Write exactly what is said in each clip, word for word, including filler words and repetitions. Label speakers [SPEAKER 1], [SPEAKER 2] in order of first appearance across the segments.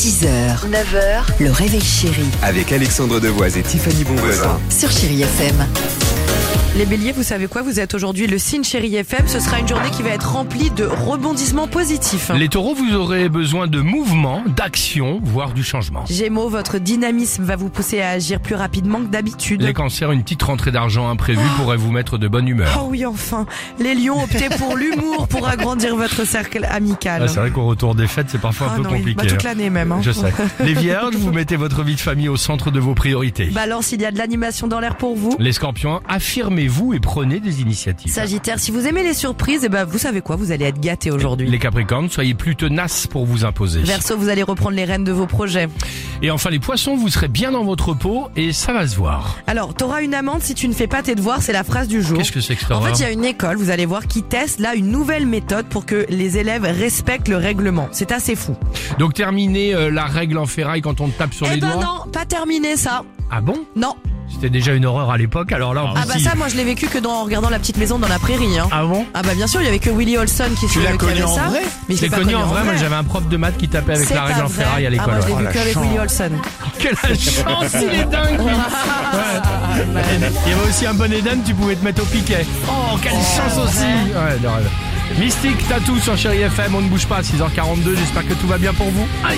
[SPEAKER 1] six heures, neuf heures, le réveil chéri
[SPEAKER 2] Avec Alexandre Devoise et Tiffany Bonvoisin.
[SPEAKER 1] sur Chéri F M.
[SPEAKER 3] Les béliers, vous savez quoi? Vous êtes aujourd'hui le signe Chéri F M. Ce sera une journée qui va être remplie de rebondissements positifs.
[SPEAKER 4] Les taureaux, vous aurez besoin de mouvement, d'action, voire du changement.
[SPEAKER 3] Gémeaux, votre dynamisme va vous pousser à agir plus rapidement que d'habitude.
[SPEAKER 4] Les cancers, une petite rentrée d'argent imprévue pourrait vous mettre de bonne humeur.
[SPEAKER 3] Oh oui, enfin. Les lions, optez pour l'humour pour agrandir votre cercle amical.
[SPEAKER 4] Ah, c'est vrai qu'au retour des fêtes, c'est parfois
[SPEAKER 3] Ah
[SPEAKER 4] un peu
[SPEAKER 3] non, oui.
[SPEAKER 4] compliqué.
[SPEAKER 3] Bah, toute
[SPEAKER 4] hein.
[SPEAKER 3] l'année même. Hein.
[SPEAKER 4] Je sais. Les vierges, vous mettez votre vie de famille au centre de vos priorités.
[SPEAKER 3] Balance, il y a de l'animation dans l'air pour vous.
[SPEAKER 4] Les scorpions, affirmez-vous et prenez des initiatives.
[SPEAKER 3] Sagittaire, si vous aimez les surprises, eh ben, vous savez quoi? Vous allez être gâté aujourd'hui.
[SPEAKER 4] Les capricornes, soyez plus tenaces pour vous imposer.
[SPEAKER 3] Verseau, vous allez reprendre les rênes de vos projets.
[SPEAKER 4] Et enfin les poissons, vous serez bien dans votre peau et ça va se voir.
[SPEAKER 3] Alors, t'auras une amende si tu ne fais pas tes devoirs, c'est la phrase du jour.
[SPEAKER 4] Qu'est-ce que c'est que cette
[SPEAKER 3] En fait,
[SPEAKER 4] horreur
[SPEAKER 3] il y a une école, vous allez voir, qui teste là une nouvelle méthode pour que les élèves respectent le règlement. C'est assez fou.
[SPEAKER 4] Donc terminer euh, la règle en ferraille quand on te tape sur
[SPEAKER 3] Eh
[SPEAKER 4] les
[SPEAKER 3] ben
[SPEAKER 4] doigts.
[SPEAKER 3] non, pas terminé ça.
[SPEAKER 4] Ah bon?
[SPEAKER 3] Non.
[SPEAKER 4] C'était déjà une horreur à l'époque, alors là en
[SPEAKER 3] Ah
[SPEAKER 4] plus,
[SPEAKER 3] bah
[SPEAKER 4] il-
[SPEAKER 3] ça, moi je l'ai vécu que dans, en regardant La Petite Maison dans la Prairie. Hein.
[SPEAKER 4] Ah bon?
[SPEAKER 3] Ah bah bien sûr, il y avait que Willie Olson qui,
[SPEAKER 2] Tu l'as
[SPEAKER 3] qui
[SPEAKER 2] connu
[SPEAKER 3] avait
[SPEAKER 2] en
[SPEAKER 3] ça.
[SPEAKER 2] vrai?
[SPEAKER 3] Mais
[SPEAKER 4] Je l'ai
[SPEAKER 3] pas
[SPEAKER 4] connu en vrai, moi j'avais un prof de maths qui tapait avec
[SPEAKER 3] C'est
[SPEAKER 4] la règle
[SPEAKER 3] pas
[SPEAKER 4] en
[SPEAKER 3] vrai.
[SPEAKER 4] ferraille à
[SPEAKER 3] Ah,
[SPEAKER 4] l'école.
[SPEAKER 3] moi je l'ai
[SPEAKER 2] Oh,
[SPEAKER 3] vu
[SPEAKER 2] la
[SPEAKER 3] que avec
[SPEAKER 2] chance.
[SPEAKER 3] Willie Olson.
[SPEAKER 4] Quelle chance, il est dingue lui. Ouais. Il y avait aussi un bon Eden, tu pouvais te mettre au piquet. Oh, quelle chance aussi. Ouais, non, ouais. Mystique, Tatou sur Chéri F M, on ne bouge pas, six heures quarante-deux, j'espère que tout va bien pour vous. Aïe.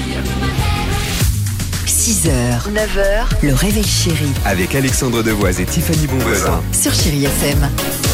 [SPEAKER 1] six heures, neuf heures, le réveil chéri
[SPEAKER 2] Avec Alexandre Devoise et Tiffany Bonvoisin.
[SPEAKER 1] sur Chéri F M.